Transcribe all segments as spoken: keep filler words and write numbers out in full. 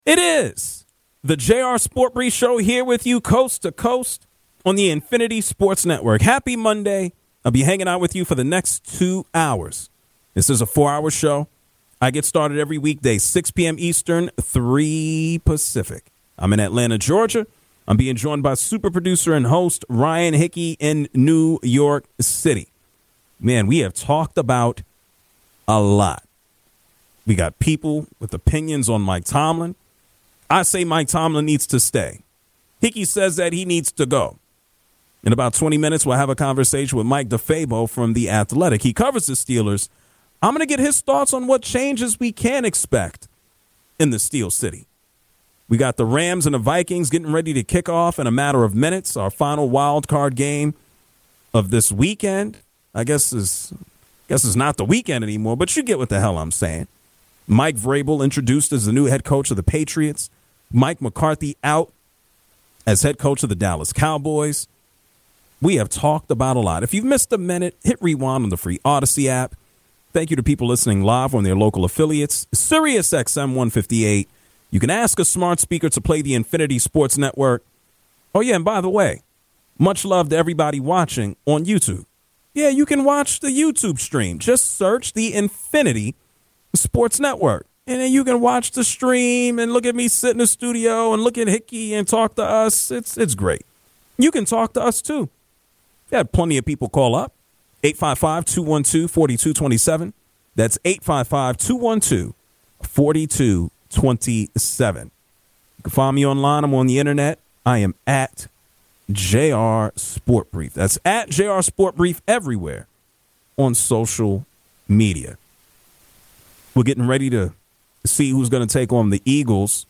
It is the J R Sport Brief Show here with you coast to coast on the Infinity Sports Network. Happy Monday. I'll be hanging out with you for the next two hours. This is a four-hour show. I get started every weekday, six p.m. Eastern, three Pacific. I'm in Atlanta, Georgia. I'm being joined by super producer and host Ryan Hickey in New York City. Man, we have talked about a lot. We got people with opinions on Mike Tomlin. I say Mike Tomlin needs to stay. Hickey says that he needs to go. In about twenty minutes, we'll have a conversation with Mike DeFabo from The Athletic. He covers the Steelers. I'm going to get his thoughts on what changes we can expect in the Steel City. We got the Rams and the Vikings getting ready to kick off in a matter of minutes. Our final wild card game of this weekend. I guess is guess it's not the weekend anymore, but you get what the hell I'm saying. Mike Vrabel introduced as the new head coach of the Patriots. Mike McCarthy out as head coach of the Dallas Cowboys. We have talked about a lot. If you've missed a minute, hit rewind on the free Odyssey app. Thank you to people listening live on their local affiliates. Sirius X M one fifty-eight. You can ask a smart speaker to play the Infinity Sports Network. Oh, yeah, and by the way, much love to everybody watching on YouTube. Yeah, you can watch the YouTube stream. Just search the Infinity Sports Network. And then you can watch the stream and look at me sit in the studio and look at Hickey and talk to us. It's it's great. You can talk to us, too. We had plenty of people call up. eight five five, two one two, four two two seven. That's eight five five, two one two, four two two seven. You can find me online. I'm on the internet. I am at J R Sport Brief. That's at J R Sport Brief everywhere on social media. We're getting ready to see who's going to take on the Eagles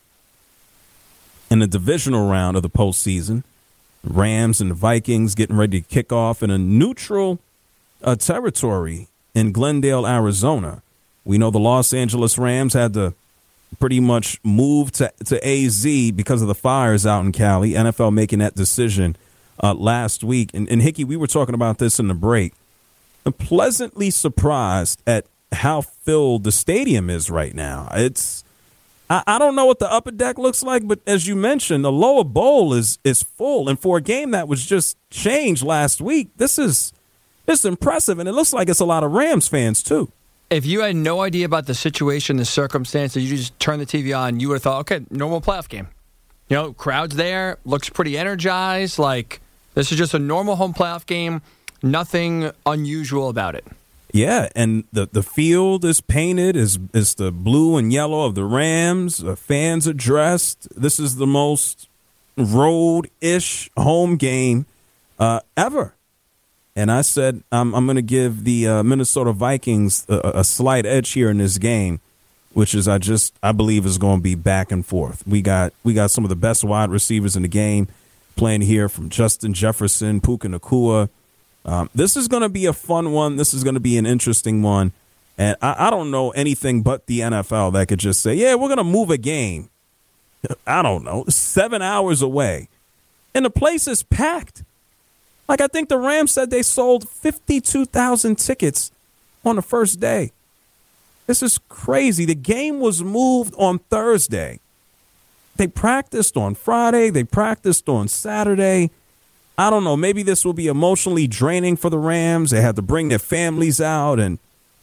in the divisional round of the postseason. Rams and the Vikings getting ready to kick off in a neutral uh, territory in Glendale, Arizona. We know the Los Angeles Rams had to pretty much move to, to A Z because of the fires out in Cali. N F L making that decision uh, last week. And, and Hickey, we were talking about this in the break. I'm pleasantly surprised at how filled the stadium is right now. It's I, I don't know what the upper deck looks like, but as you mentioned, the lower bowl is is full. And for a game that was just changed last week, this is this is impressive. And it looks like it's a lot of Rams fans, too. If you had no idea about the situation, the circumstances, you just turn the T V on, you would have thought, okay, normal playoff game. You know, crowd's there, looks pretty energized. Like, this is just a normal home playoff game. Nothing unusual about it. Yeah, and the, the field is painted, is is the blue and yellow of the Rams. The fans are dressed. This is the most road-ish home game uh, ever. And I said um, I'm going to give the uh, Minnesota Vikings a, a slight edge here in this game, which is I just I believe is going to be back and forth. We got we got some of the best wide receivers in the game playing here, from Justin Jefferson, Puka Nacua. Um, this is going to be a fun one. This is going to be an interesting one. And I, I don't know anything but the N F L that could just say, yeah, we're going to move a game. I don't know, seven hours away. And the place is packed. Like, I think the Rams said they sold fifty-two thousand tickets on the first day. This is crazy. The game was moved on Thursday. They practiced on Friday. They practiced on Saturday. I don't know. Maybe this will be emotionally draining for the Rams. They had to bring their families out, and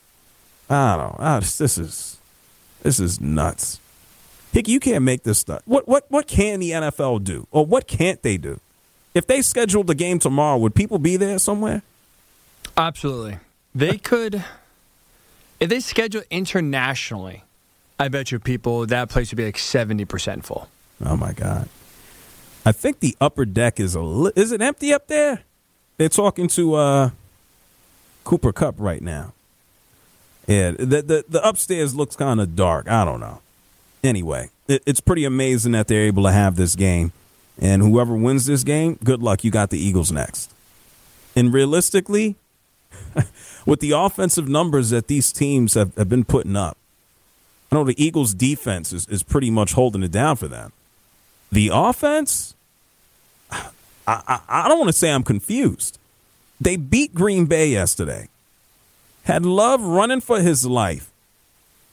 I don't know. I just, this is this is nuts. Hickey, you can't make this stuff. What what what can the N F L do, or what can't they do? If they scheduled the game tomorrow, would people be there somewhere? Absolutely. They could. If they schedule internationally, I bet you people, that place would be like seventy percent full. Oh, my God. I think the upper deck is a li- is it empty up there? They're talking to uh, Cooper Kupp right now. Yeah, the the, the upstairs looks kind of dark. I don't know. Anyway, it, it's pretty amazing that they're able to have this game. And whoever wins this game, good luck. You got the Eagles next. And realistically, with the offensive numbers that these teams have, have been putting up, I know the Eagles' defense is, is pretty much holding it down for them. The offense, I, I, I don't want to say I'm confused. They beat Green Bay yesterday. Had Love running for his life.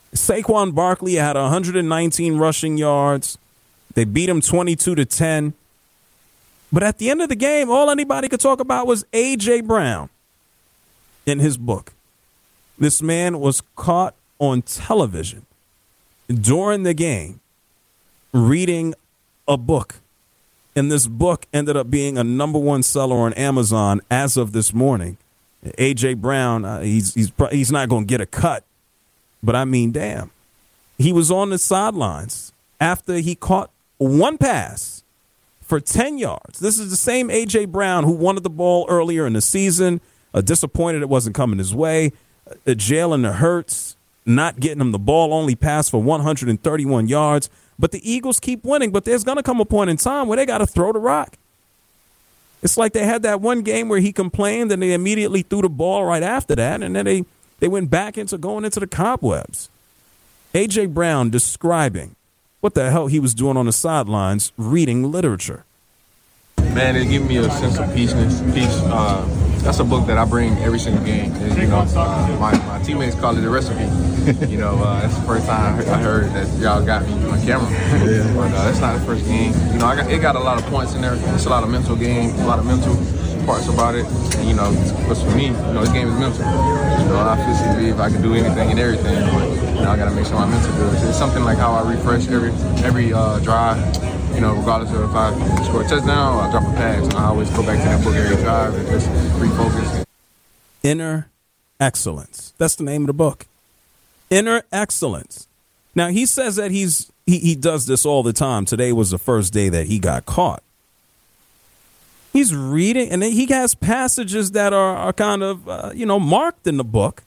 Saquon Barkley had one hundred nineteen rushing yards. They beat him twenty-two to ten. But at the end of the game, all anybody could talk about was A J. Brown in his book. This man was caught on television during the game reading a book. And this book ended up being a number one seller on Amazon as of this morning. A J. Brown, uh, he's he's he's not going to get a cut. But I mean, damn. He was on the sidelines after he caught one pass for ten yards. This is the same A J. Brown who wanted the ball earlier in the season, uh, disappointed it wasn't coming his way, uh, Jalen Hurts not getting him the ball, only passed for one hundred thirty-one yards. But the Eagles keep winning, but there's going to come a point in time where they got to throw the rock. It's like they had that one game where he complained and they immediately threw the ball right after that, and then they, they went back into going into the cobwebs. A J. Brown describing what the hell he was doing on the sidelines reading literature. Man, it gave me a sense of peaceness. Peace. Uh, that's a book that I bring every single game. And, you know, uh, my, my teammates call it a recipe. You know, uh, that's the first time I heard that y'all got me on camera. Yeah. But uh, that's not the first game. You know, I got, it got a lot of points in there. It's a lot of mental game, a lot of mental parts about it. And, you know, because for me, you know, this game is mental. You know, I officially believe I can do anything and everything, but, you know, I got to make sure my mental good. It's something like how I refresh every every uh, drive. You know, regardless of if I score a touchdown or I drop a pass, you know, I always go back to that book every drive and just refocus. Inner Excellence. That's the name of the book. Inner Excellence. Now, he says that he's he, he does this all the time. Today was the first day that he got caught. He's reading, and he has passages that are, are kind of, uh, you know, marked in the book.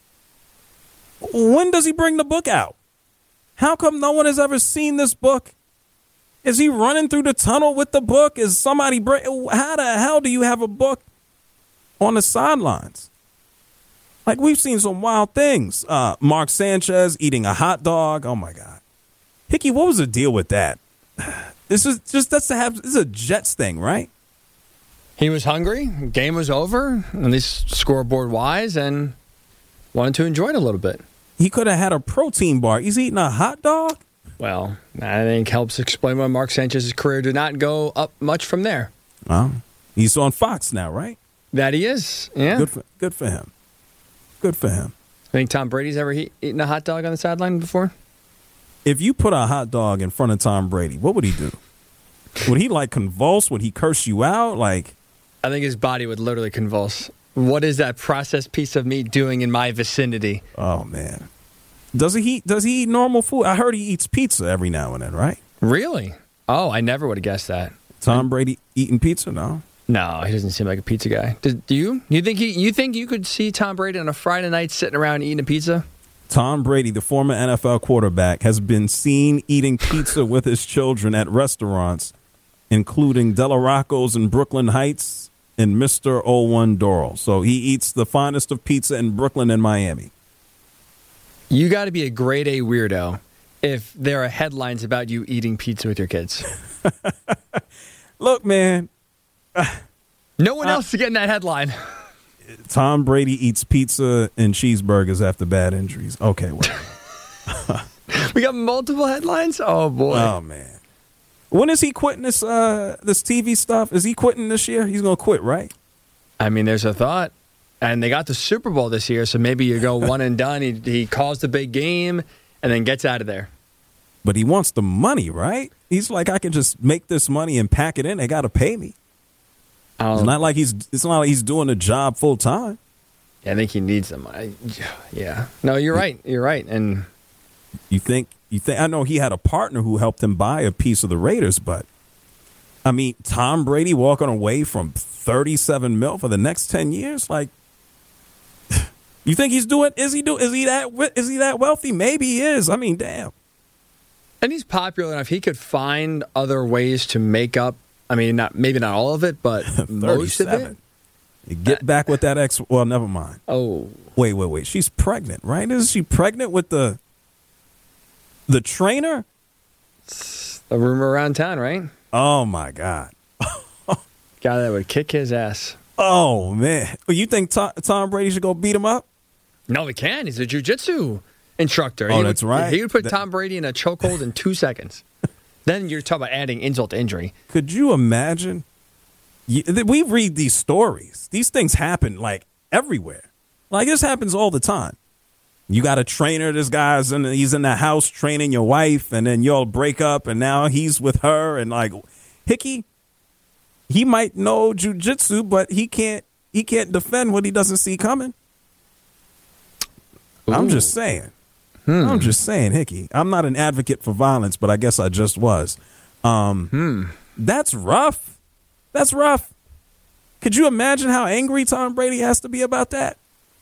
When does he bring the book out? How come no one has ever seen this book? Is he running through the tunnel with the book? Is somebody bring? How the hell do you have a book on the sidelines? Like, we've seen some wild things. Uh, Mark Sanchez eating a hot dog. Oh my God, Hickey, what was the deal with that? This is just that's to have. This is a Jets thing, right? He was hungry. Game was over, at least scoreboard wise, and wanted to enjoy it a little bit. He could have had a protein bar. He's eating a hot dog. Well, I think helps explain why Mark Sanchez's career did not go up much from there. Well, he's on Fox now, right? That he is, yeah. Good for, good for him. Good for him. Think Tom Brady's ever he- eaten a hot dog on the sideline before? If you put a hot dog in front of Tom Brady, what would he do? Would he, like, convulse? Would he curse you out? Like, I think his body would literally convulse. What is that processed piece of meat doing in my vicinity? Oh, man. Does he eat, does he eat normal food? I heard he eats pizza every now and then, right? Really? Oh, I never would have guessed that. Tom Brady eating pizza? No. No, he doesn't seem like a pizza guy. Do, do you? You think he? You think you could see Tom Brady on a Friday night sitting around eating a pizza? Tom Brady, the former N F L quarterback, has been seen eating pizza with his children at restaurants, including Della Rocco's in Brooklyn Heights and Mister oh one Doral. So he eats the finest of pizza in Brooklyn and Miami. You got to be a grade A weirdo if there are headlines about you eating pizza with your kids. Look, man. No one uh, else is getting that headline. Tom Brady eats pizza and cheeseburgers after bad injuries. Okay, well. We got multiple headlines? Oh, boy. Oh, man. When is he quitting this uh, this T V stuff? Is he quitting this year? He's going to quit, right? I mean, there's a thought. And they got the Super Bowl this year, so maybe you go one and done. He, he calls the big game and then gets out of there. But he wants the money, right? He's like, I can just make this money and pack it in. They got to pay me. It's not like he's it's not like he's doing a job full time. I think he needs them. I, yeah. No, you're right. You're right. And you think you think I know he had a partner who helped him buy a piece of the Raiders, but I mean, Tom Brady walking away from thirty-seven mil for the next ten years, like. You think he's doing? Is he do? Is he that? Is he that wealthy? Maybe he is. I mean, damn. And he's popular enough. He could find other ways to make up. I mean, not maybe not all of it, but most of it. You get back with that ex. Well, never mind. Oh, wait, wait, wait. She's pregnant, right? Is she pregnant with the the trainer? It's a rumor around town, right? Oh my God. Guy that would kick his ass. Oh man. You think Tom, Tom Brady should go beat him up? No, he can. He's a jiu-jitsu instructor. Oh, he that's would, right. He would put That- Tom Brady in a chokehold in two seconds. Then you're talking about adding insult to injury. Could you imagine? You- We read these stories. These things happen like everywhere. Like this happens all the time. You got a trainer. This guy's in. He's in the house training your wife, and then y'all break up, and now he's with her. And like Hickey, he might know jujitsu, but he can't. He can't defend what he doesn't see coming. Ooh. I'm just saying. Hmm. I'm just saying, Hickey. I'm not an advocate for violence, but I guess I just was. Um, Hmm. That's rough. That's rough. Could you imagine how angry Tom Brady has to be about that?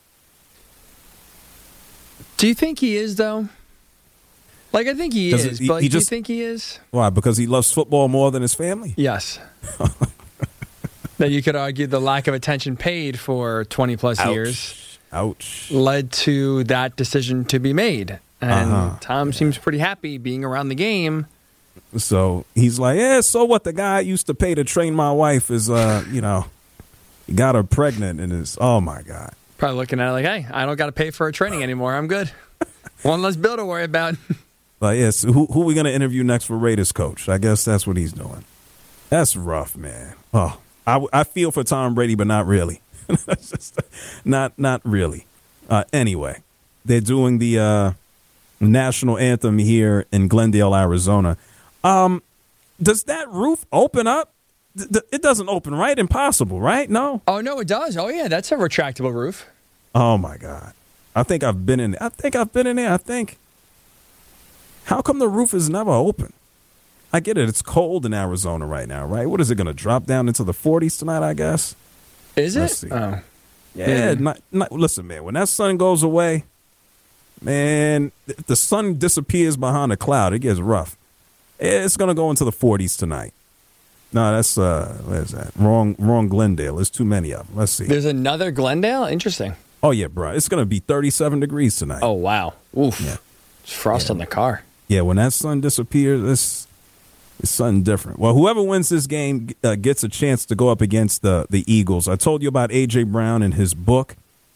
Do you think he is, though? Like, I think he Does is, it- he- but like, he do you just- think he is? Why? Because he loves football more than his family? Yes. That you could argue the lack of attention paid for twenty-plus years Ouch. led to that decision to be made. And Uh-huh. Tom seems pretty happy being around the game. So he's like, yeah, so what? The guy I used to pay to train my wife is, uh, you know, he got her pregnant and is, oh, my God. Probably looking at it like, hey, I don't got to pay for her training anymore. I'm good. One less bill to worry about. Like, yes, who, who are we going to interview next for Raiders coach? I guess that's what he's doing. That's rough, man. Oh, I, I feel for Tom Brady, but not really. Just, not not really. Uh, anyway, they're doing the uh, national anthem here in Glendale, Arizona. Um, does that roof open up? Th- th- it doesn't open, right? Impossible, right? No. Oh, no, it does. Oh, yeah, that's a retractable roof. Oh my God. I think I've been in. I think I've been in there. I think. How come the roof is never open? I get it. It's cold in Arizona right now, right? What is it going to drop down into the forties tonight? I guess. Is it? Let's see. Oh. Yeah. Hmm. Not, not, listen, man. When that sun goes away, man, if the sun disappears behind a cloud, it gets rough. It's going to go into the forties tonight. No, that's uh, where's that? Wrong, wrong. Glendale. There's too many of them. Let's see. There's another Glendale? Interesting. Oh yeah, bro. It's going to be thirty-seven degrees tonight. Oh, wow. Oof. Yeah. It's frost Yeah. on the car. Yeah, when that sun disappears, it's, it's something different. Well, whoever wins this game uh, gets a chance to go up against the, the Eagles. I told you about A J. Brown and his book.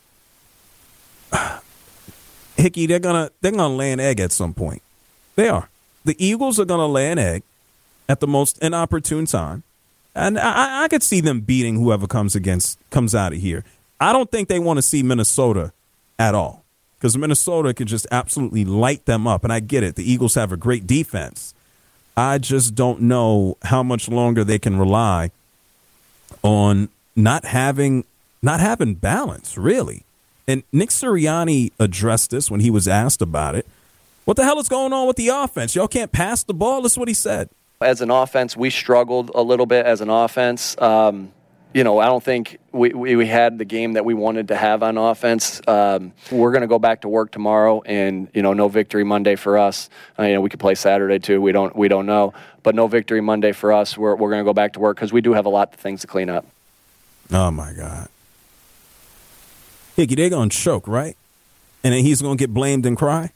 Hickey, they're gonna they're gonna lay an egg at some point. They are. The Eagles are gonna lay an egg at the most inopportune time, and I, I could see them beating whoever comes against comes out of here. I don't think they want to see Minnesota at all, because Minnesota could just absolutely light them up. And I get it. The Eagles have a great defense. I just don't know how much longer they can rely on not having not having balance, really. And Nick Sirianni addressed this when he was asked about it. What the hell is going on with the offense? Y'all can't pass the ball? That's what he said. As an offense, we struggled a little bit as an offense. Um, you know, I don't think we, we, we had the game that we wanted to have on offense. Um, we're going to go back to work tomorrow, and you know, no victory Monday for us. Uh, you know, we could play Saturday too. We don't we don't know, but no victory Monday for us. We're we're going to go back to work because we do have a lot of things to clean up. Oh my God, Hickey, they're going to choke, right? And then he's going to get blamed and cry.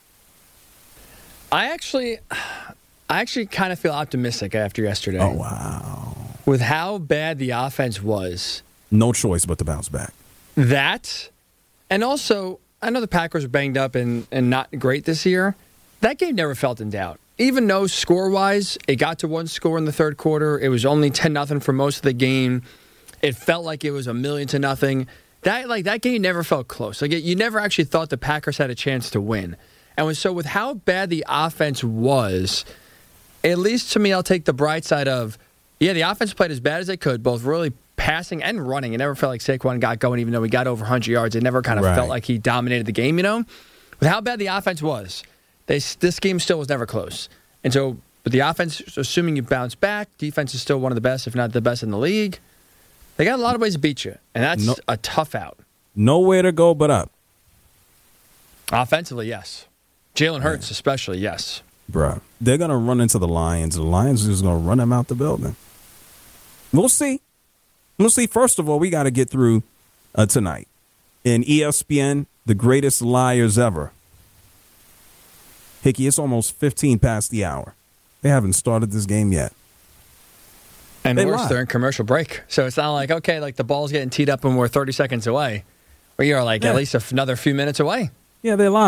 I actually, I actually kind of feel optimistic after yesterday. Oh wow. With how bad the offense was. No choice but to bounce back. That, and also, I know the Packers are banged up and, and not great this year. That game never felt in doubt. Even though score-wise, it got to one score in the third quarter. It was only ten nothing for most of the game. It felt like it was a million to nothing. That like that game never felt close. Like it, you never actually thought the Packers had a chance to win. And so with how bad the offense was, at least to me, I'll take the bright side of, yeah, the offense played as bad as they could, both really passing and running. It never felt like Saquon got going, even though he got over one hundred yards. It never kind of Right. felt like he dominated the game, you know? With how bad the offense was, they, this game still was never close. And so, but the offense, assuming you bounce back, defense is still one of the best, if not the best in the league. They got a lot of ways to beat you, and that's No- a tough out. Nowhere to go but up. Offensively, yes. Jalen Hurts especially, yes. Bruh, they're going to run into the Lions. The Lions are just going to run them out the building. We'll see. We'll see. First of all, we got to get through uh, tonight. In E S P N, the greatest liars ever. Hickey, it's almost fifteen past the hour. They haven't started this game yet. And They worse, lied. they're in commercial break. So it's not like, okay, like the ball's getting teed up and we're thirty seconds away. We are like Yeah. at least another few minutes away. Yeah, they lied.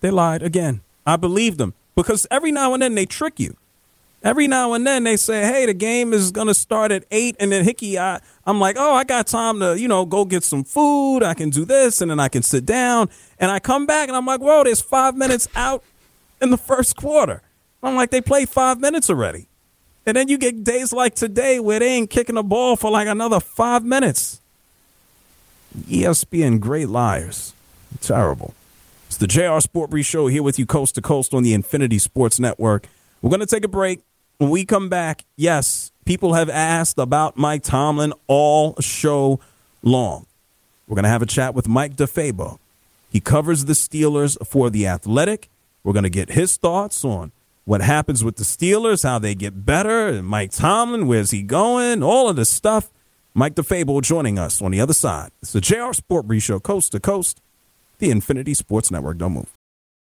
They lied again. I believed them because every now and then they trick you. Every now and then they say, hey, the game is going to start at eight. And then Hickey, I, I'm like, oh, I got time to, you know, go get some food. I can do this and then I can sit down. And I come back and I'm like, whoa, there's five minutes out in the first quarter. I'm like, they played five minutes already. And then you get days like today where they ain't kicking the ball for like another five minutes. E S P N, great liars. Terrible. It's the J R Sport Brief Show here with you coast to coast on the Infinity Sports Network. We're going to take a break. When we come back, yes, people have asked about Mike Tomlin all show long. We're going to have a chat with Mike DeFabo. He covers the Steelers for The Athletic. We're going to get his thoughts on what happens with the Steelers, how they get better, and Mike Tomlin, where's he going, all of this stuff. Mike DeFabo joining us on the other side. It's the J R Sport Brief Show, coast to coast, the Infinity Sports Network. Don't move.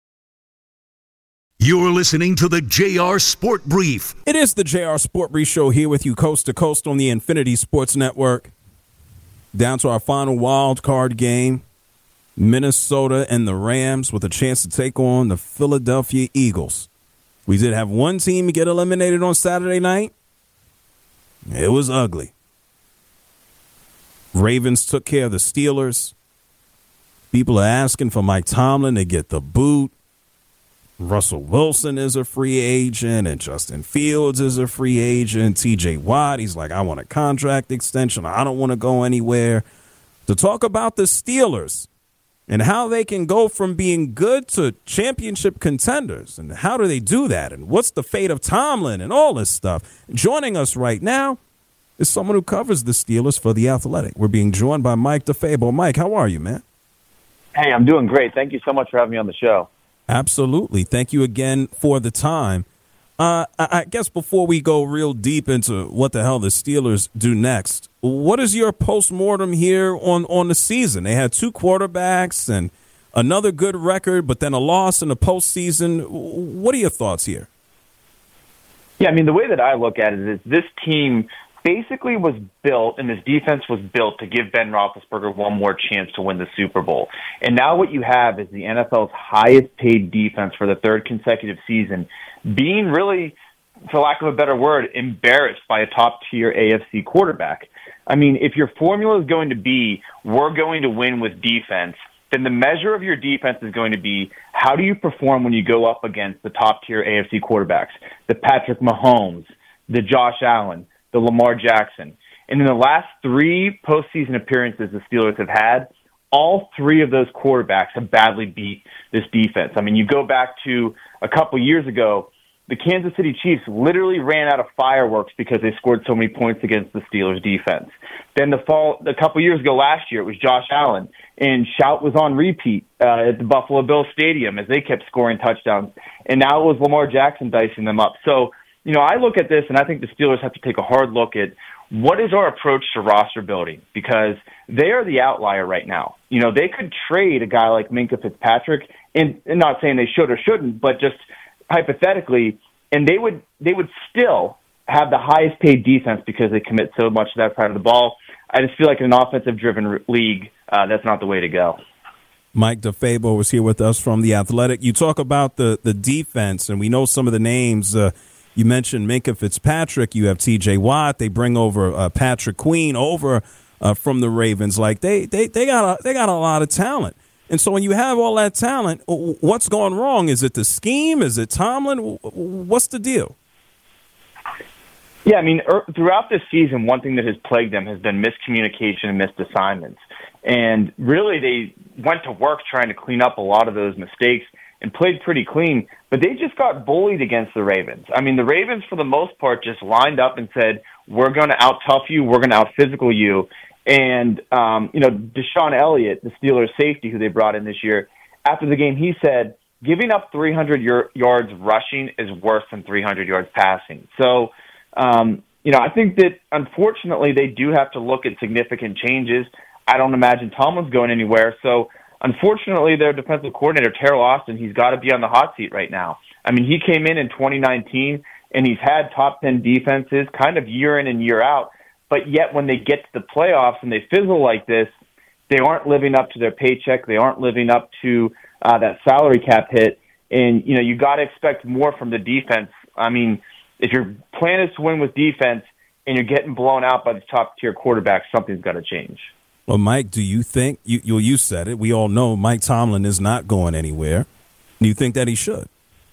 You're listening to the J R Sport Brief. It is the J R Sport Brief Show here with you coast to coast on the Infinity Sports Network. Down to our final wild card game. Minnesota and the Rams with a chance to take on the Philadelphia Eagles. We did have one team get eliminated on Saturday night. It was ugly. Ravens took care of the Steelers. People are asking for Mike Tomlin to get the boot. Russell Wilson is a free agent, and Justin Fields is a free agent. T J Watt, he's like, I want a contract extension. I don't want to go anywhere. To talk about the Steelers and how they can go from being good to championship contenders, and how do they do that, and what's the fate of Tomlin and all this stuff. Joining us right now is someone who covers the Steelers for The Athletic. We're being joined by Mike DeFabo. Mike, how are you, man? Hey, I'm doing great. Thank you so much for having me on the show. Absolutely. Thank you again for the time. Uh, I, I guess before we go real deep into what the hell the Steelers do next, what is your postmortem here on, on the season? They had two quarterbacks and another good record, but then a loss in the postseason. What are your thoughts here? Yeah, I mean, the way that I look at it is this team basically was built, and this defense was built to give Ben Roethlisberger one more chance to win the Super Bowl. And now what you have is the N F L's highest paid defense for the third consecutive season being really, for lack of a better word, embarrassed by a top-tier A F C quarterback. I mean, if your formula is going to be, we're going to win with defense, then the measure of your defense is going to be, how do you perform when you go up against the top-tier A F C quarterbacks, the Patrick Mahomes, the Josh Allen, the Lamar Jackson. And in the last three postseason appearances the Steelers have had, all three of those quarterbacks have badly beat this defense. I mean, you go back to a couple years ago, the Kansas City Chiefs literally ran out of fireworks because they scored so many points against the Steelers defense. Then the fall, a couple years ago last year, it was Josh Allen, and Shout was on repeat uh, at the Buffalo Bills Stadium as they kept scoring touchdowns. And now it was Lamar Jackson dicing them up. So, you know, I look at this and I think the Steelers have to take a hard look at what is our approach to roster building, because they are the outlier right now. You know, they could trade a guy like Minkah Fitzpatrick, and, and not saying they should or shouldn't, but just hypothetically, and they would they would still have the highest paid defense because they commit so much to that side of the ball. I just feel like in an offensive-driven league, uh, that's not the way to go. Mike DeFabo was here with us from The Athletic. You talk about the, the defense, and we know some of the names. Uh, you mentioned Minkah Fitzpatrick. You have T J Watt. They bring over uh, Patrick Queen over uh, from the Ravens. Like they they they got a, they got a lot of talent. And so when you have all that talent, what's going wrong? Is it the scheme? Is it Tomlin? What's the deal? Yeah, I mean, er, throughout this season, one thing that has plagued them has been miscommunication and missed assignments. And really, they went to work trying to clean up a lot of those mistakes and played pretty clean, but they just got bullied against the Ravens. I mean, the Ravens, for the most part, just lined up and said, we're going to out-tough you, we're going to out-physical you. And, um, you know, Deshaun Elliott, the Steelers safety who they brought in this year, after the game, he said, giving up three hundred y- yards rushing is worse than three hundred yards passing. So, um, you know, I think that, unfortunately, they do have to look at significant changes. I don't imagine Tomlin's going anywhere. So, unfortunately, their defensive coordinator, Terrell Austin, he's got to be on the hot seat right now. I mean, he came in in twenty nineteen, and he's had top ten defenses kind of year in and year out. But yet when they get to the playoffs and they fizzle like this, they aren't living up to their paycheck. They aren't living up to uh, that salary cap hit. And, you know, you got to expect more from the defense. I mean, if your plan is to win with defense and you're getting blown out by the top-tier quarterback, something's got to change. Well, Mike, do you think, you, you you said it, we all know Mike Tomlin is not going anywhere. Do you think that he should?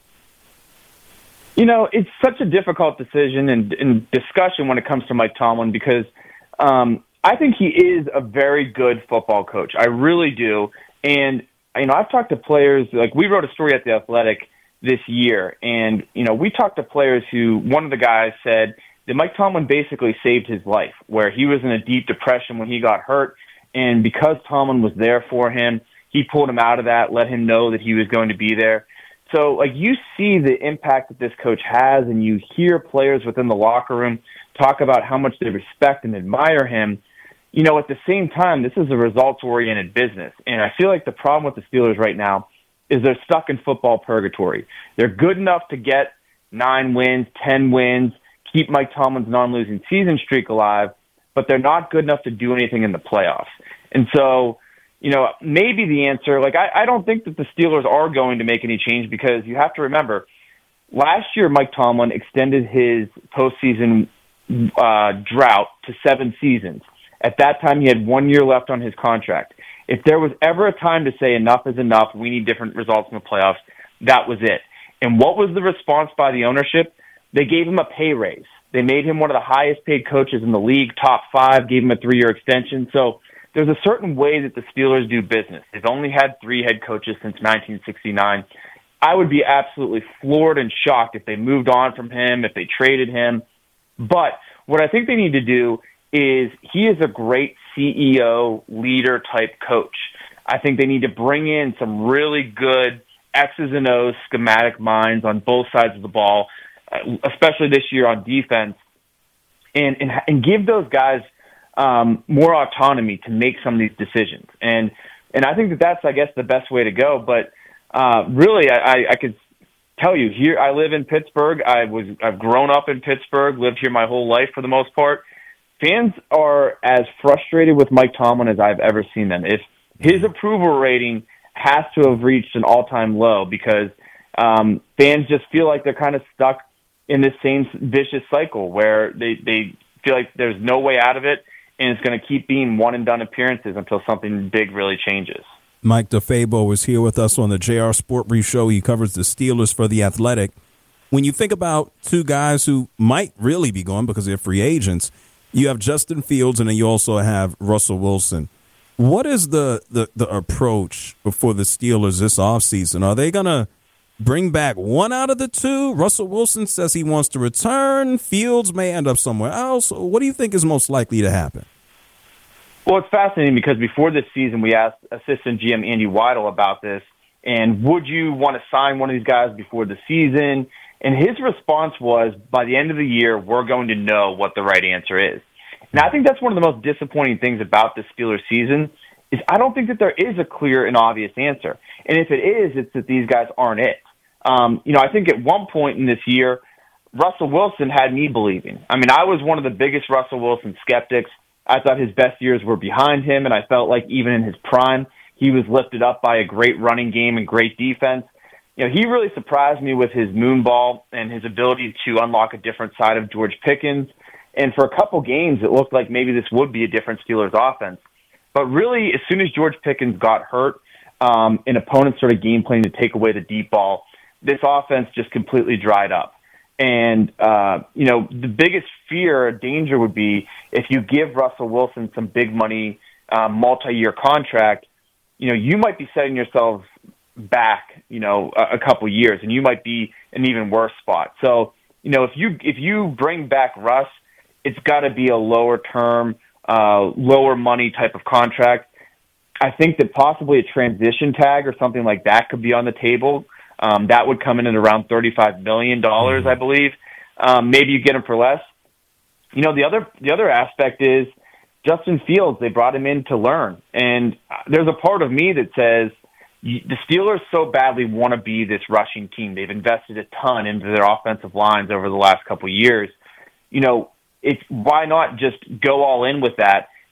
You know, it's such a difficult decision and, and discussion when it comes to Mike Tomlin because um, I think he is a very good football coach. I really do. And, you know, I've talked to players, like we wrote a story at The Athletic this year, and, you know, we talked to players who, one of the guys said that Mike Tomlin basically saved his life, where he was in a deep depression when he got hurt, and because Tomlin was there for him, he pulled him out of that, let him know that he was going to be there. So, like, you see the impact that this coach has, and you hear players within the locker room talk about how much they respect and admire him. You know, at the same time, this is a results-oriented business, and I feel like the problem with the Steelers right now is they're stuck in football purgatory. They're good enough to get nine wins, ten wins, keep Mike Tomlin's non-losing season streak alive, but they're not good enough to do anything in the playoffs. And so, you know, maybe the answer, like, I, I don't think that the Steelers are going to make any change because you have to remember, last year Mike Tomlin extended his postseason uh, drought to seven seasons. At that time, he had one year left on his contract. If there was ever a time to say enough is enough, we need different results in the playoffs, that was it. And what was the response by the ownership? They gave him a pay raise. They made him one of the highest paid coaches in the league, top five, gave him a three-year extension. So there's a certain way that the Steelers do business. They've only had three head coaches since nineteen sixty-nine. I would be absolutely floored and shocked if they moved on from him, if they traded him. But what I think they need to do is he is a great C E O, leader-type coach. I think they need to bring in some really good X's and O's schematic minds on both sides of the ball, especially this year on defense, and and, and give those guys um, more autonomy to make some of these decisions. And and I think that that's, I guess, the best way to go. But uh, really, I, I could tell you, here I live in Pittsburgh. I was I've grown up in Pittsburgh, lived here my whole life for the most part. Fans are as frustrated with Mike Tomlin as I've ever seen them. If his approval rating has to have reached an all-time low because um, fans just feel like they're kind of stuck in this same vicious cycle where they, they feel like there's no way out of it, and it's going to keep being one-and-done appearances until something big really changes. Mike DeFabo is here with us on the J R Sport Brief Show. He covers the Steelers for The Athletic. When you think about two guys who might really be gone because they're free agents, you have Justin Fields, and then you also have Russell Wilson. What is the, the, the approach for the Steelers this offseason? Are they going to bring back one out of the two? Russell Wilson says he wants to return. Fields may end up somewhere else. What do you think is most likely to happen? Well, it's fascinating because before this season, we asked assistant G M Andy Weidel about this, and would you want to sign one of these guys before the season? And his response was, by the end of the year, we're going to know what the right answer is. And I think that's one of the most disappointing things about this Steelers season is I don't think that there is a clear and obvious answer. And if it is, it's that these guys aren't it. Um, you know, I think at one point in this year, Russell Wilson had me believing. I mean, I was one of the biggest Russell Wilson skeptics. I thought his best years were behind him, and I felt like even in his prime, he was lifted up by a great running game and great defense. You know, he really surprised me with his moon ball and his ability to unlock a different side of George Pickens. And for a couple games, it looked like maybe this would be a different Steelers offense. But really, as soon as George Pickens got hurt, um, and opponents started game planning to take away the deep ball, this offense just completely dried up. And, uh, you know, the biggest fear or danger would be if you give Russell Wilson some big money, uh, multi-year contract, you know, you might be setting yourselves back, you know, a, a couple years, and you might be in an even worse spot. So, you know, if you if you bring back Russ, it's got to be a lower term, uh, lower money type of contract. I think that possibly a transition tag or something like that could be on the table. Um, that would come in at around thirty-five million dollars, mm-hmm. I believe. Um, maybe you get him for less. You know, the other the other aspect is Justin Fields. They brought him in to learn, and there's a part of me that says the Steelers so badly want to be this rushing team. They've invested a ton into their offensive lines over the last couple of years. You know, it's why not just go all in with that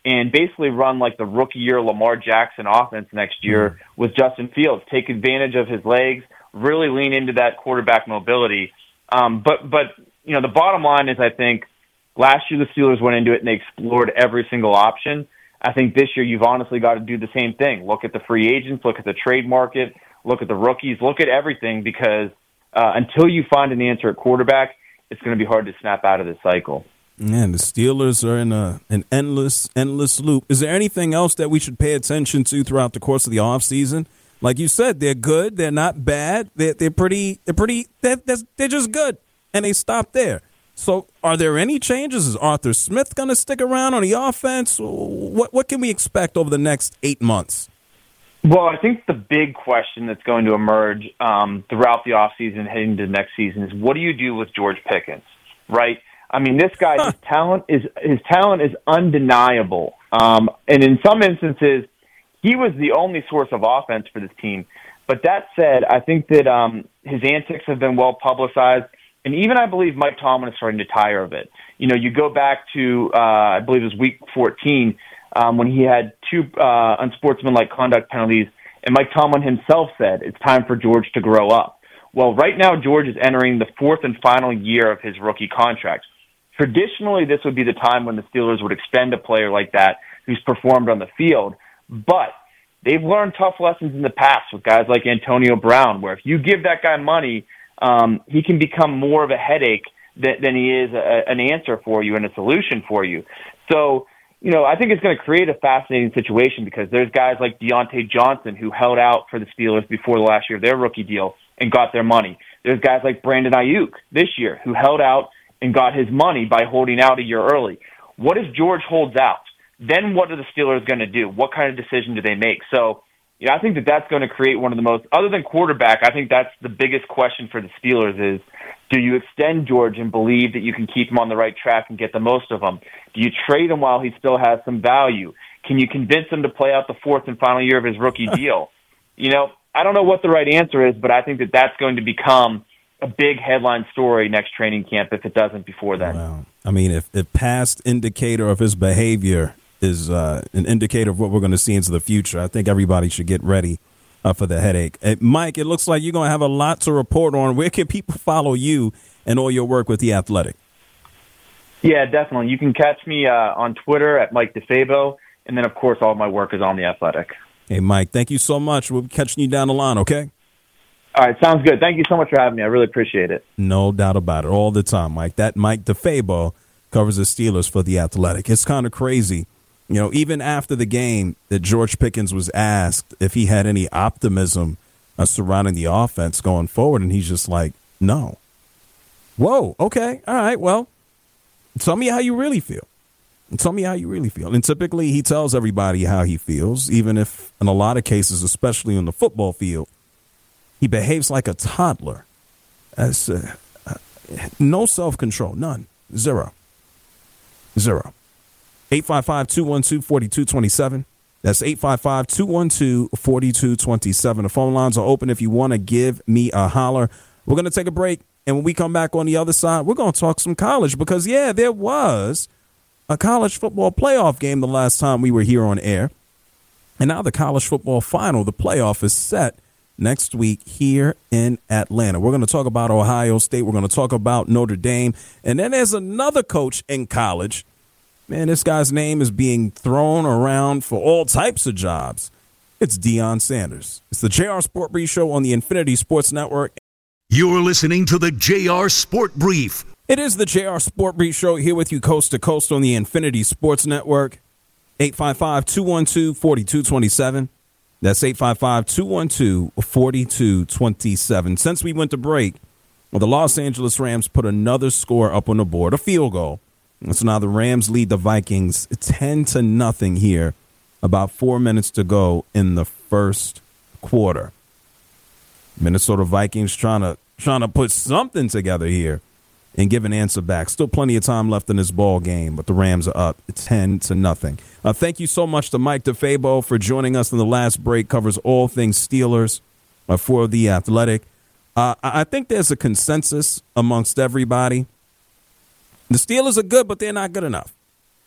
and basically run like the rookie year Lamar Jackson offense next year mm-hmm. with Justin Fields. Take advantage of his legs, really lean into that quarterback mobility. Um, but, but you know, the bottom line is I think last year the Steelers went into it and they explored every single option. I think this year you've honestly got to do the same thing. Look at the free agents, look at the trade market, look at the rookies, look at everything because uh, until you find an answer at quarterback, it's going to be hard to snap out of this cycle. Man, the Steelers are in a, an endless, endless loop. Is there anything else that we should pay attention to throughout the course of the offseason? Like you said, they're good. They're not bad. They're, they're pretty, they're pretty, they're, they're just good. And they stop there. So are there any changes? Is Arthur Smith going to stick around on the offense? What, what can we expect over the next eight months? Well, I think the big question that's going to emerge um, throughout the offseason heading into the next season is what do you do with George Pickens, right? I mean, this guy, huh. his talent is his talent is undeniable. Um, and in some instances, he was the only source of offense for this team. But that said, I think that um, his antics have been well publicized. And even I believe Mike Tomlin is starting to tire of it. You know, you go back to, uh, I believe it was week fourteen, um, when he had two uh, unsportsmanlike conduct penalties, and Mike Tomlin himself said it's time for George to grow up. Well, right now, George is entering the fourth and final year of his rookie contract. Traditionally, this would be the time when the Steelers would extend a player like that who's performed on the field. But they've learned tough lessons in the past with guys like Antonio Brown, where if you give that guy money, um, he can become more of a headache than, than he is a, an answer for you and a solution for you. So, you know, I think it's going to create a fascinating situation because there's guys like Deontay Johnson who held out for the Steelers before the last year of their rookie deal and got their money. There's guys like Brandon Ayuk this year who held out and got his money by holding out a year early. What if George holds out? Then what are the Steelers going to do? What kind of decision do they make? So, you know, I think that that's going to create one of the most, other than quarterback, I think that's the biggest question for the Steelers is, do you extend George and believe that you can keep him on the right track and get the most of him? Do you trade him while he still has some value? Can you convince him to play out the fourth and final year of his rookie deal? You know, I don't know what the right answer is, but I think that that's going to become a big headline story next training camp if it doesn't before then. Wow. I mean, if, if past indicator of his behavior is uh, an indicator of what we're going to see into the future, I think everybody should get ready uh, for the headache. Hey, Mike, it looks like you're going to have a lot to report on. Where can people follow you and all your work with The Athletic? Yeah, definitely. You can catch me uh, on Twitter at Mike DeFabo, and then, of course, all of my work is on The Athletic. Hey, Mike, thank you so much. We'll be catching you down the line, okay? All right, sounds good. Thank you so much for having me. I really appreciate it. No doubt about it. All the time, Mike. That Mike DeFabo covers the Steelers for The Athletic. It's kind of crazy. You know, even after the game that George Pickens was asked if he had any optimism uh, surrounding the offense going forward, and he's just like, no. Whoa, okay, all right, well, tell me how you really feel. Tell me how you really feel. And typically he tells everybody how he feels, even if in a lot of cases, especially on the football field, he behaves like a toddler. As uh, uh, no self-control, none, zero, zero. eight five five, two one two, four two two seven. That's eight five five, two one two, four two two seven. The phone lines are open if you want to give me a holler. We're going to take a break, and when we come back on the other side, we're going to talk some college because, yeah, there was a college football playoff game the last time we were here on air. And now the college football final, the playoff, is set next week here in Atlanta. We're going to talk about Ohio State. We're going to talk about Notre Dame. And then there's another coach in college. Man, this guy's name is being thrown around for all types of jobs. It's Deion Sanders. It's the J R Sport Brief Show on the Infinity Sports Network. You're listening to the J R Sport Brief. It is the J R Sport Brief Show here with you coast to coast on the Infinity Sports Network. eight five five, two one two, four two two seven. That's eight five five, two one two, four two two seven. Since we went to break, well, the Los Angeles Rams put another score up on the board, a field goal. So now the Rams lead the Vikings ten to nothing here. About four minutes to go in the first quarter. Minnesota Vikings trying to trying to put something together here and give an answer back. Still plenty of time left in this ball game, but the Rams are up ten to nothing. Uh, thank you so much to Mike DeFabo for joining us in the last break. Covers all things Steelers uh, for The Athletic. Uh, I think there's a consensus amongst everybody. The Steelers are good, but they're not good enough.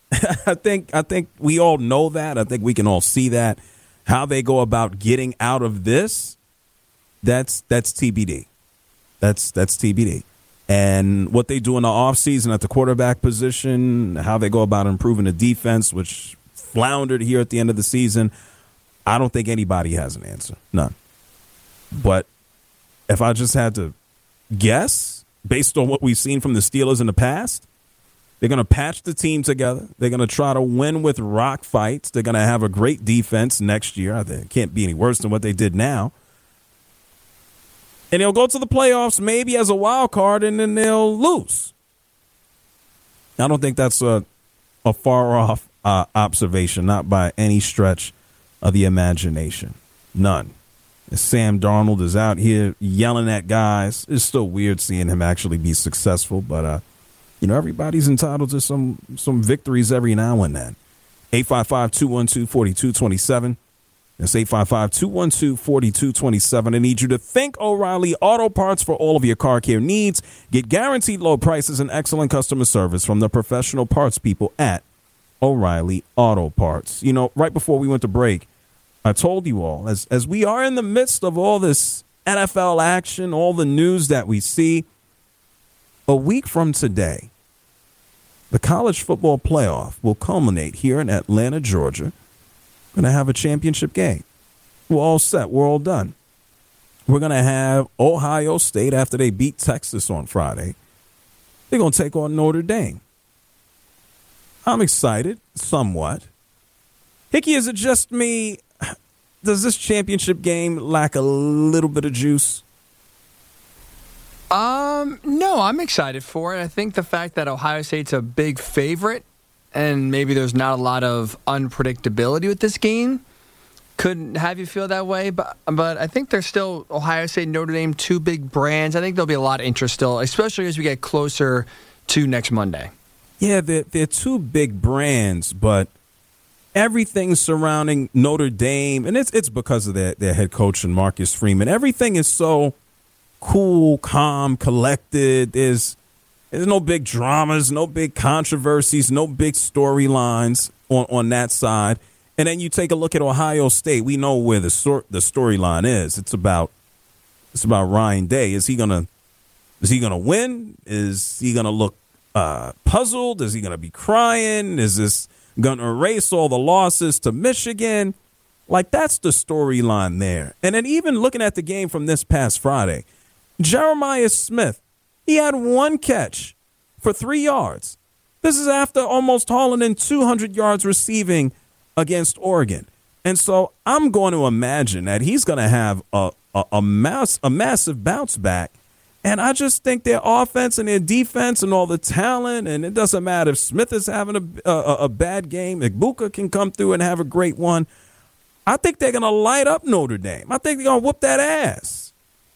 I think I think we all know that. I think we can all see that. How they go about getting out of this, that's that's T B D. That's that's T B D. And what they do in the offseason at the quarterback position, how they go about improving the defense, which floundered here at the end of the season, I don't think anybody has an answer. None. But if I just had to guess, based on what we've seen from the Steelers in the past, they're going to patch the team together. They're going to try to win with rock fights. They're going to have a great defense next year. I think it can't be any worse than what they did now. And they'll go to the playoffs maybe as a wild card, and then they'll lose. I don't think that's a, a far-off uh, observation, not by any stretch of the imagination. None. Sam Darnold is out here yelling at guys. It's still weird seeing him actually be successful, but uh, you know, everybody's entitled to some some victories every now and then. eight five five, two one two, four two two seven. That's eight five five, two one two, four two two seven. I need you to thank O'Reilly Auto Parts for all of your car care needs. Get guaranteed low prices and excellent customer service from the professional parts people at O'Reilly Auto Parts. You know, right before we went to break, I told you all, as as we are in the midst of all this N F L action, all the news that we see, a week from today, the college football playoff will culminate here in Atlanta, Georgia. We're going to have a championship game. We're all set. We're all done. We're going to have Ohio State, after they beat Texas on Friday, they're going to take on Notre Dame. I'm excited, somewhat. Hickey, is it just me? Does this championship game lack a little bit of juice? Um, no, I'm excited for it. I think the fact that Ohio State's a big favorite and maybe there's not a lot of unpredictability with this game could have you feel that way. But but I think there's still Ohio State and Notre Dame, two big brands. I think there'll be a lot of interest still, especially as we get closer to next Monday. Yeah, they're, they're two big brands, but everything surrounding Notre Dame, and it's it's because of their, their head coach and Marcus Freeman, everything is so cool, calm, collected. There's there's no big dramas, no big controversies, no big storylines on, on that side. And then you take a look at Ohio State. We know where the sort the storyline is. It's about it's about Ryan Day. Is he gonna is he gonna win? Is he gonna look uh, puzzled? Is he gonna be crying? Is this going to erase all the losses to Michigan? Like, that's the storyline there. And then even looking at the game from this past Friday, Jeremiah Smith, he had one catch for three yards. This is after almost hauling in two hundred yards receiving against Oregon. And so I'm going to imagine that he's going to have a, a, a, mass, a massive bounce back. And I just think their offense and their defense and all the talent, and it doesn't matter if Smith is having a, a, a bad game, Igbuka can come through and have a great one. I think they're going to light up Notre Dame. I think they're going to whoop that ass.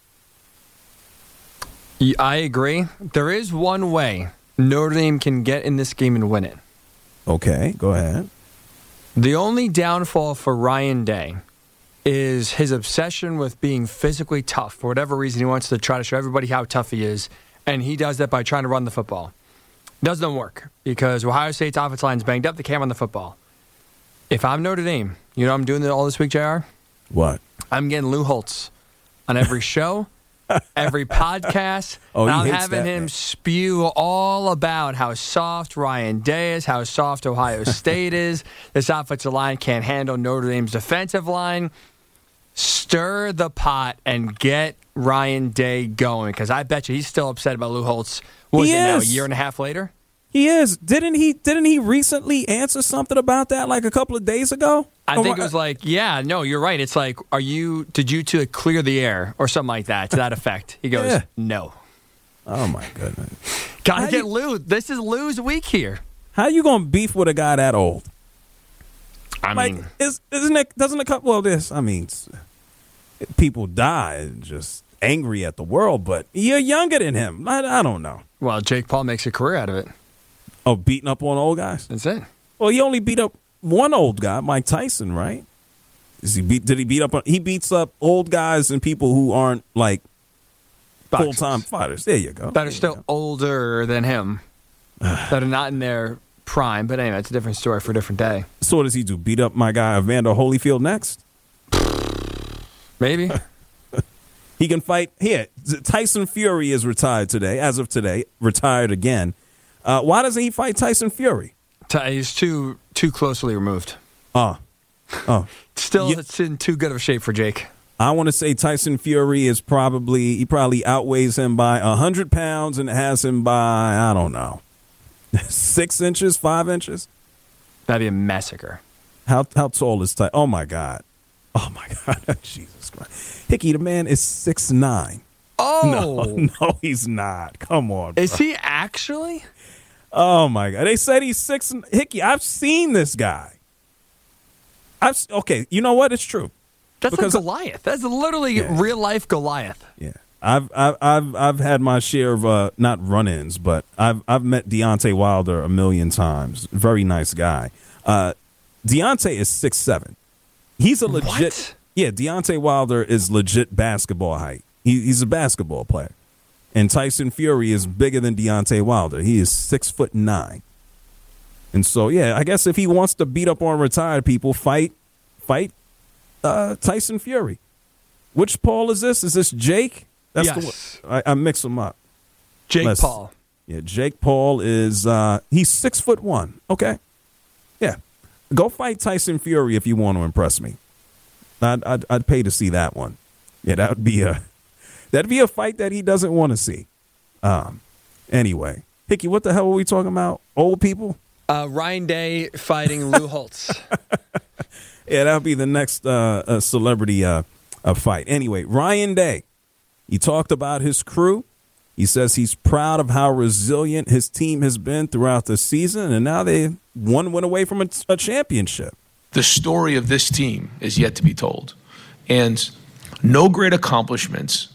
I agree. There is one way Notre Dame can get in this game and win it. Okay, go ahead. The only downfall for Ryan Day is his obsession with being physically tough. For whatever reason, he wants to try to show everybody how tough he is, and he does that by trying to run the football. Doesn't work because Ohio State's offensive line is banged up. They can't run the football. If I'm Notre Dame, you know what I'm doing all this week, J R? What? I'm getting Lou Holtz on every show, every podcast. Oh, and he I'm hates having that, him man. spew all about how soft Ryan Day is, how soft Ohio State is. This offensive line can't handle Notre Dame's defensive line. Stir the pot and get Ryan Day going, because I bet you he's still upset about Lou Holtz. What was He it now, a is. year and a half later? He is. Didn't he Didn't he recently answer something about that like a couple of days ago? I think it was like, yeah, no, you're right. It's like, are you, did you two clear the air or something like that to that effect? He goes, Yeah. no. Oh, my goodness. Gotta How get you- Lou. This is Lou's week here. How you going to beef with a guy that old? I Like, mean, is, isn't it, doesn't it, come- well, this, I mean, s- people die and just angry at the world, but you're younger than him. I, I don't know. well, Jake Paul makes a career out of it. Oh, beating up on old guys? That's it. Well, he only beat up one old guy, Mike Tyson, right? Is he beat? Did he beat up? On, he beats up old guys and people who aren't like full Boxers. time fighters. There you go. That There are you still go. older than him, that are not in their prime, but anyway, it's a different story for a different day. So what does he do? Beat up my guy Evander Holyfield next? Maybe. He can fight. Here, Tyson Fury is retired today, as of today, retired again. Uh, why doesn't he fight Tyson Fury? He's too too closely removed. Oh. Oh. Still, Yeah. it's in too good of a shape for Jake. I want to say Tyson Fury is probably, he probably outweighs him by one hundred pounds and has him by, I don't know, six inches, five inches? That'd be a massacre. How how tall is Tyson? Oh, my God. Oh, my God. Jesus Christ. Hickey, the man is six nine. Oh. No, no, he's not. Come on, bro. Is he actually? Oh, my God. They said he's six. Hickey, I've seen this guy. I've Okay, you know what? It's true. That's Because- like Goliath. That's literally Yeah. real life Goliath. Yeah, I've I've I've I've had my share of uh, not run-ins, but I've I've met Deontay Wilder a million times. Very nice guy. Uh, Deontay is six seven. He's a legit. What? Yeah, Deontay Wilder is legit basketball height. He, he's a basketball player, and Tyson Fury is bigger than Deontay Wilder. He is six foot nine. And so, yeah, I guess if he wants to beat up on retired people, fight, fight uh, Tyson Fury. Which Paul is this? Is this Jake? That's Yes. the one. I, I mix them up. Jake Let's- Paul. Yeah, Jake Paul is uh, he's six foot one. Okay, yeah, go fight Tyson Fury if you want to impress me. I'd I'd, I'd pay to see that one. Yeah, that would be a that'd be a fight that he doesn't want to see. Um, anyway, Hickey, what the hell were we talking about? Old people? Uh, Ryan Day fighting Lou Holtz. Yeah, that would be the next uh, uh, celebrity uh, uh, fight. Anyway, Ryan Day, he talked about his crew. He says he's proud of how resilient his team has been throughout the season, and now they one win away from a, a championship. The story of this team is yet to be told. And no great accomplishments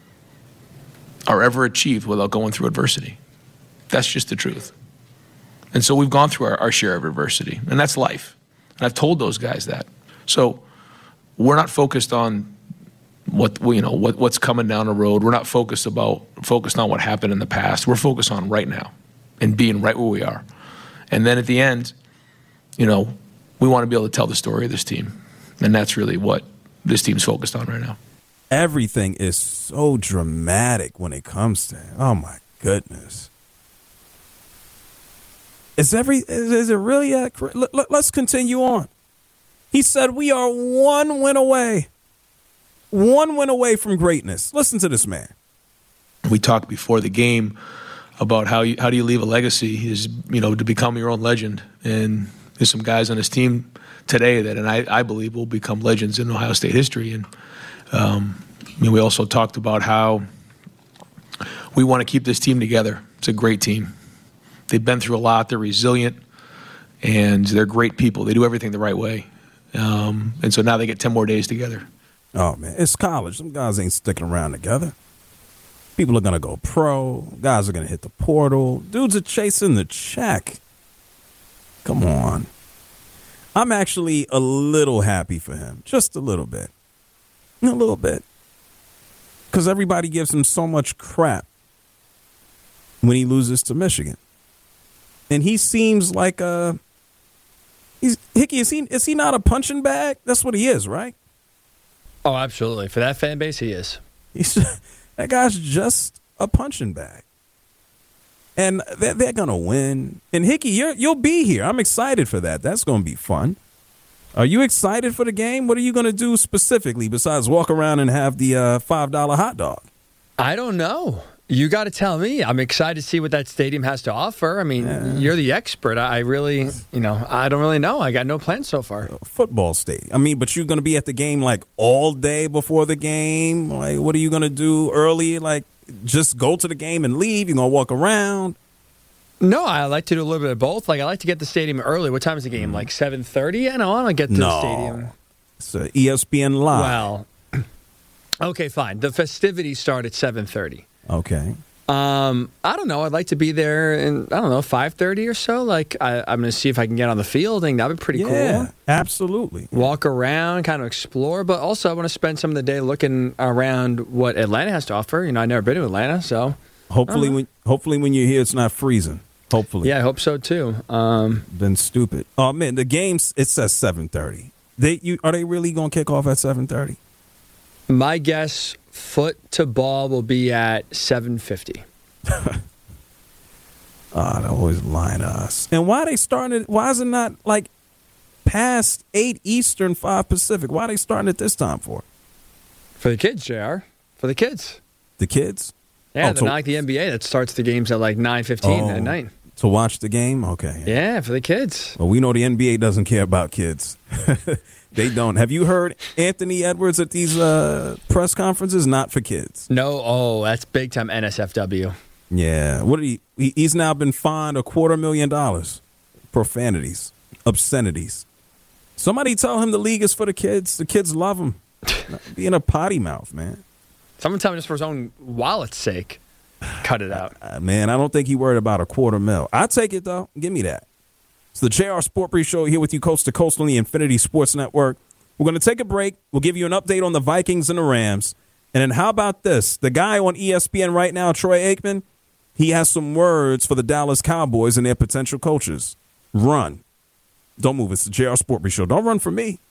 are ever achieved without going through adversity. That's just the truth. And so we've gone through our, our share of adversity, and that's life. And I've told those guys that. So we're not focused on what you know what, what's coming down the road. We're not focused about focused on what happened in the past. We're focused on right now and being right where we are. And then at the end, you know, we want to be able to tell the story of this team. And that's really what this team's focused on right now. Everything is so dramatic when it comes to him. Oh, my goodness. Is every is, is it really that? Let, let, let's continue on. He said we are one win away. One win away from greatness. Listen to this man. We talked before the game about how you, how do you leave a legacy is, you know, to become your own legend. And there's some guys on this team today that, and I, I believe, will become legends in Ohio State history. And um, I mean, we also talked about how we want to keep this team together. It's a great team. They've been through a lot. They're resilient, and they're great people. They do everything the right way. Um, and so now they get ten more days together. Oh, man, it's college. Some guys ain't sticking around together. People are going to go pro. Guys are going to hit the portal. Dudes are chasing the check. Come on. I'm actually a little happy for him. Just a little bit. A little bit. Because everybody gives him so much crap when he loses to Michigan. And he seems like a... He's, Hickey, is he, is he not a punching bag? That's what he is, right? Oh, absolutely. For that fan base, he is. He's, that guy's just a punching bag. And they're, they're going to win. And Hickey, you're, you'll be here. I'm excited for that. That's going to be fun. Are you excited for the game? What are you going to do specifically besides walk around and have the uh, five dollar hot dog? I don't know. You got to tell me. I'm excited to see what that stadium has to offer. I mean, Yeah. you're the expert. I really, you know, I don't really know. I got no plans so far. Football stadium. I mean, but you're going to be at the game like all day before the game. Like, what are you going to do early? Like, just go to the game and leave? You're going to walk around? No, I like to do a little bit of both. Like, I like to get to the stadium early. What time is the game? Like seven thirty? I know. I want to get to No. the stadium. It's a E S P N Live. Well, okay, fine. The festivities start at seven thirty. Okay. Um, I don't know. I'd like to be there in, I don't know, five thirty or so. Like, I, I'm going to see if I can get on the field. I think that'd be pretty Yeah, cool. absolutely. Walk around, kind of explore. But also, I want to spend some of the day looking around what Atlanta has to offer. You know, I've never been to Atlanta, so. Hopefully, Uh-huh. when hopefully when you're here, it's not freezing. Hopefully. Yeah, I hope so too. Um, Been stupid. Oh man, the game's it says seven thirty. They you are they really gonna kick off at seven thirty? my guess, foot to ball will be at seven fifty. Oh, they always lying to us. And why they starting it? Why is it not like past eight Eastern, five Pacific? Why are they starting it this time for? For the kids, J R. For the kids. The kids? Yeah, Oh, the to- like the N B A that starts the games at like nine fifteen Oh. at night. To watch the game? Okay. Yeah, for the kids. Well, we know the N B A doesn't care about kids. They don't. Have you heard Anthony Edwards at these uh, press conferences? Not for kids. No, oh, that's big time N S F W. Yeah. What did he, he? He's now been fined a quarter million dollars. Profanities, obscenities. Somebody tell him the league is for the kids. The kids love him. Being a potty mouth, man. Someone tell him just for his own wallet's sake. Cut it out. Uh, man, I don't think he worried about a quarter mil. I'll take it, though. Give me that. It's the J R Sport Brief Show here with you coast to coast on the Infinity Sports Network. We're going to take a break. We'll give you an update on the Vikings and the Rams. And then how about this? The guy on E S P N right now, Troy Aikman, he has some words for the Dallas Cowboys and their potential coaches. Run. Don't move. It's the J R Sport Brief Show. Don't run from me.